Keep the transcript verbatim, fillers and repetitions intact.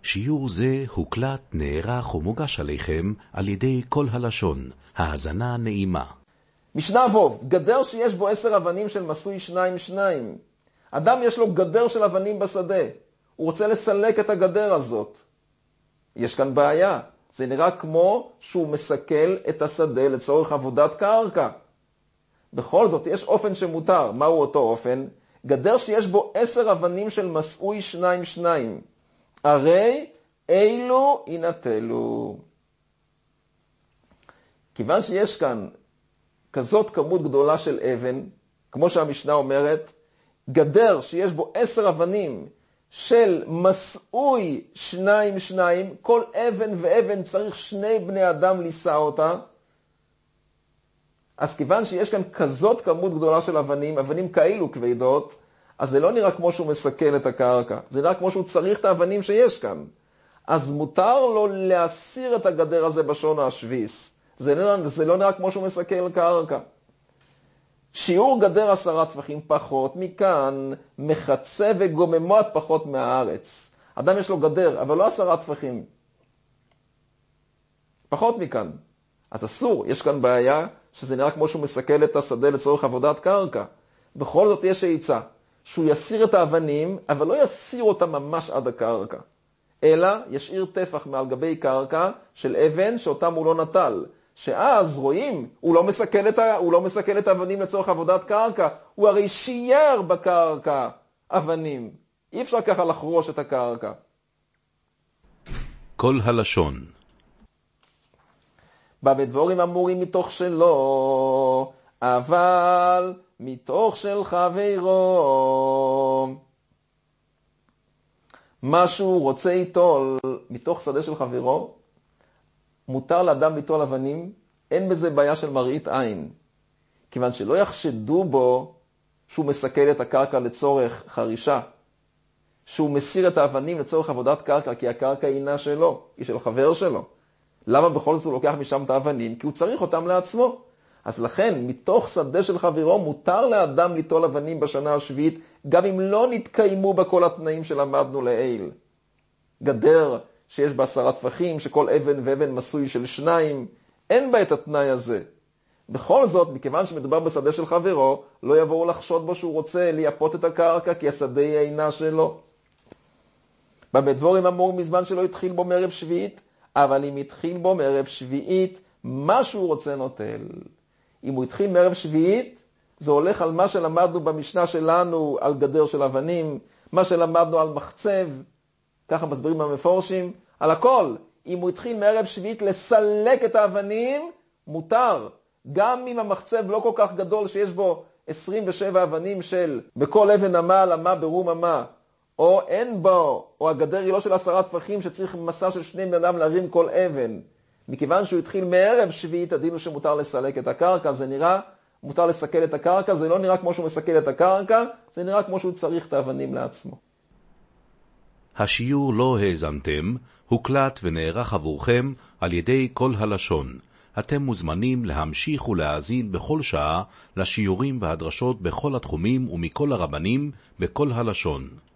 שיעור זה הוקלט, נערך ומוגש עליכם על ידי כל הלשון. האזנה נעימה. משנה ווב, גדר שיש בו עשר אבנים של מסוי שניים שניים. אדם יש לו גדר של אבנים בשדה. הוא רוצה לסלק את הגדר הזאת. יש כאן בעיה. זה נראה כמו שהוא מסכל את השדה לצורך עבודת קרקע. בכל זאת, יש אופן שמותר. מהו אותו אופן? גדר שיש בו עשר אבנים של מסוי שניים שניים. הרי אילו ינטלו. כיוון שיש כאן כזאת כמות גדולה של אבן, כמו שהמשנה אומרת, גדר שיש בו עשר אבנים של מסוי שניים שניים, כל אבן ואבן צריך שני בני אדם לישא אותה, אז כיוון שיש כאן כזאת כמות גדולה של אבנים, אבנים כאלו כבדות, אז זה לא נראה כמו שהוא מסכל את הקרקע, זה נראה כמו שהוא צריך את האבנים שיש כאן. אז מותר לו להסיר את הגדר הזה בשון השביס. זה לא, זה לא נראה כמו שהוא מסכל קרקע. שיעור גדר עשרה טפחים פחות מכאן, מחצה וגוממות פחות מהארץ. אדם יש לו גדר, אבל לא עשרה טפחים. פחות מכאן. אז אסור, יש כאן בעיה שזה נראה כמו שהוא מסכל את השדה לצורך עבודת קרקע. בכל זאת יש העיצה, שהוא יסיר את האבנים, אבל לא יסיר אותה ממש עד הקרקע. אלא ישאיר טפח מעל גבי קרקע של אבן שאותם הוא לא נטל. שאז רואים, הוא לא מסכל את, ה... הוא לא מסכל את האבנים לצורך עבודת קרקע, הוא הרי שייר בקרקע אבנים. אי אפשר ככה לחרוש את הקרקע. כל הלשון. בדבורים אמורים מתוך שלו, אבל מתוך של חברו. מה שהוא רוצה איתול מתוך שדה של חברו, מותר לאדם ליטול אבנים, אין בזה בעיה של מראית עין. כיוון שלא יחשדו בו שהוא מסכל את הקרקע לצורך חרישה, שהוא מסיר את האבנים לצורך עבודת קרקע, כי הקרקע אינה שלו, היא של חבר שלו. למה בכל זאת הוא לוקח משם את האבנים? כי הוא צריך אותם לעצמו. אז לכן, מתוך שדה של חברו, מותר לאדם ליטול אבנים בשנה השביעית, גם אם לא נתקיימו בה כל התנאים שלמדנו לעיל. גדר שיש בה עשרה טפחים, שכל אבן ואבן מסוי של שניים, אין בה את התנאי הזה. בכל זאת, מכיוון שמדובר בשדה של חברו, לא יבואו לחשוד בו שהוא רוצה לייפות את הקרקע, כי השדה היא אינה שלו. בדבורים אמור מזמן שלא התחיל בו מערב שביעית, אבל אם התחיל בו מערב שביעית, מה שהוא רוצה נוטל. אם הוא התחיל מערב שביעית, זה הולך על מה שלמדנו במשנה שלנו על גדר של אבנים, מה שלמדנו על מחצב, ככה מסבירים המפורשים, על הכל. אם הוא התחיל מערב שביעית לסלק את האבנים, מותר. גם אם המחצב לא כל כך גדול שיש בו עשרים ושבע אבנים של בכל אבן אמה על אמה ברום אמה, או אין בו, או הגדר היא לא של עשרה טפחים שצריך מסע של שני בני אדם להרים כל אבן. מכיוון שהוא התחיל מערב שביעית, הדין הוא שמותר לסלק את הקרקע, זה נראה, מותר לסכל את הקרקע, זה לא נראה כמו שהוא מסכל את הקרקע, זה נראה כמו שהוא צריך את האבנים לעצמו. השיעור לא האזנתם, הוקלט ונערך עבורכם על ידי כל הלשון. אתם מוזמנים להמשיך ולהאזין בכל שעה לשיעורים והדרשות בכל התחומים ומכל הרבנים בכל הלשון.